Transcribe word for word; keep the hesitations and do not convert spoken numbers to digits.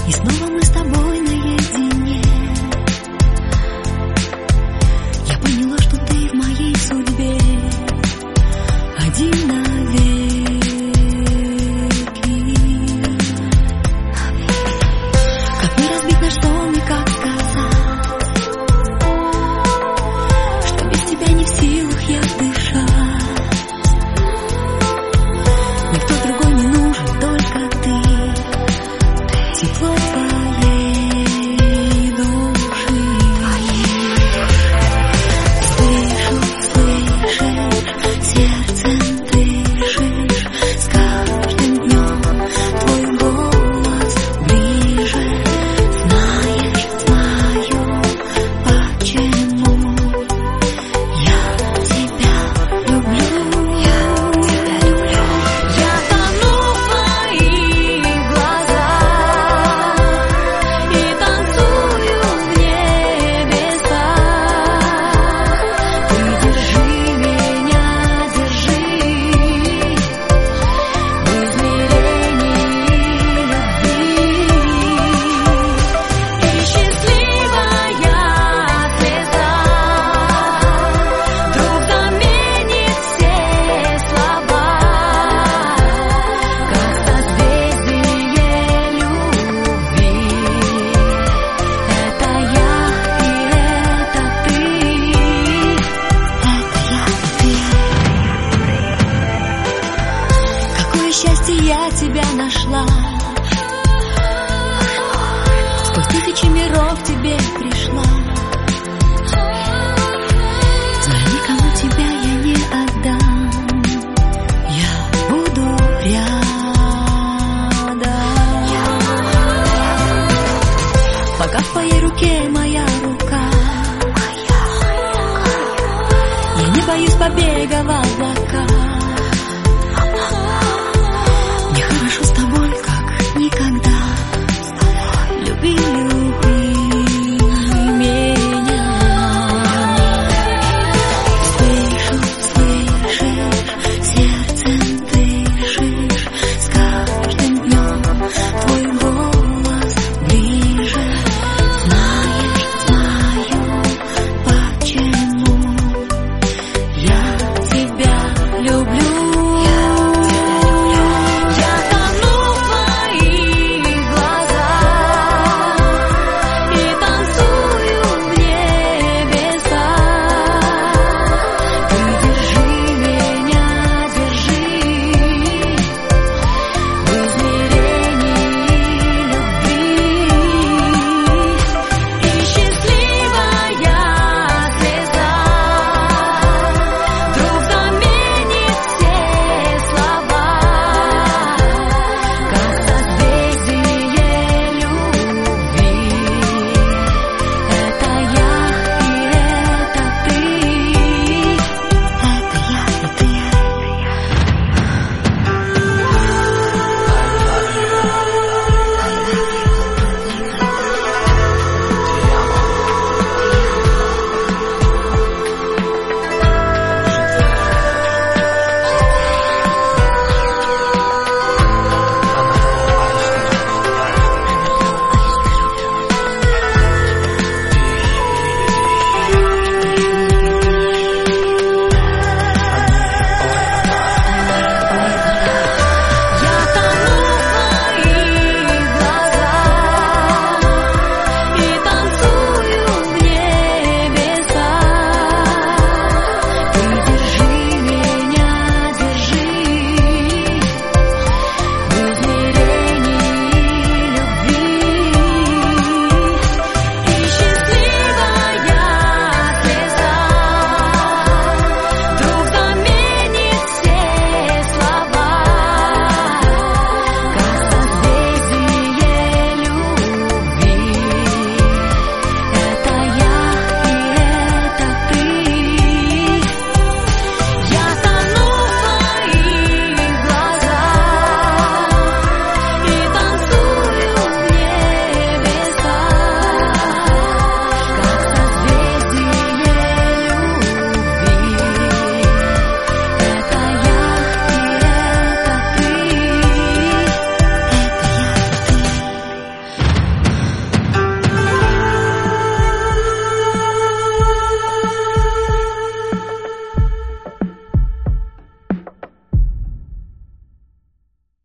И снова мы с тобой наедине. Я поняла, что ты в моей судьбе один навеки. Как не разбить наш сон и как сказать, что без тебя не в силах я дышать. Никто другой не нужен, только ты. Тепло твоей души. Слышу, слышишь, сердцем дышишь. С каждым днем твой голос ближе. Знаешь, знаю, почему я тебя люблю. Я тебя люблю. Я тону в твоих глазах и танцую в небесах. Ты держи меня, держи в измерении любви. И счастливая слеза вдруг заменит все слова, как созвездие любви. Это я и это ты. Это я и ты. Какое счастье я тебя нашла. Сквозь тысячи миров к тебе пришла. Знай, никому тебя я не отдам. Я буду рядом. Пока в твоей руке моя рука, я не боюсь побега в облака.